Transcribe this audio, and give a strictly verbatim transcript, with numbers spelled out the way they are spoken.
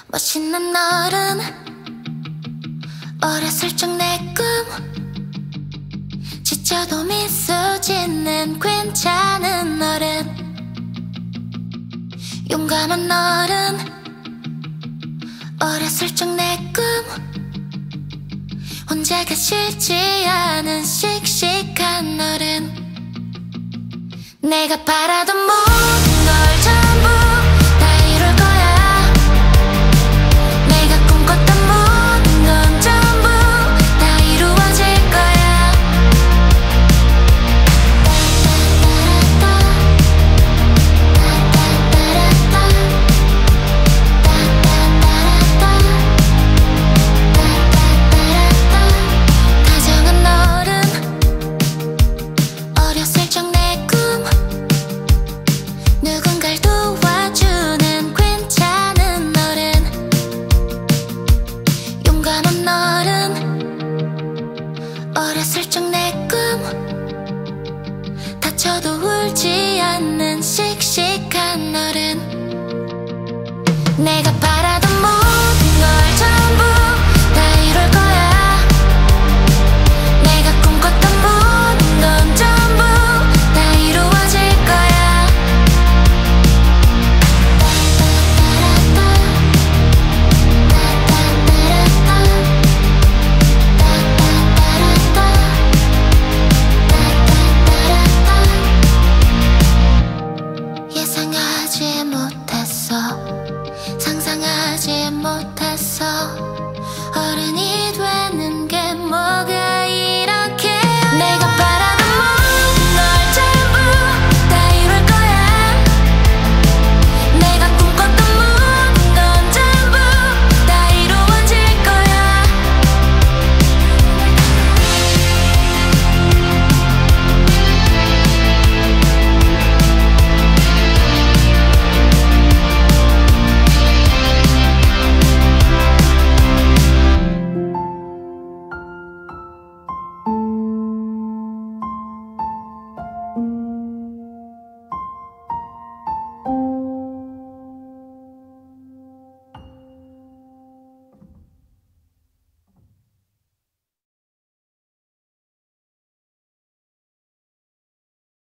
멋있는 어른, 어렸을 적 내 꿈, 지쳐도 미소 짓는 괜찮은 어른, 용감한 어른, 어렸을 적 내 꿈, 혼자가 싫지 않은 씩씩한 어른. 내가 바라던 모든 걸 전부 다 이룰 거야. 내가 꿈꿨던 모든 건 전부 다 이루어질 거야. 다정한 어른, 어렸을 적 내 꿈, 누군가를 도와주는 괜찮은 어른, 용감한 어른, 어렸을 적 내 꿈, 다쳐도 울지 않는 씩씩한 어른. 내가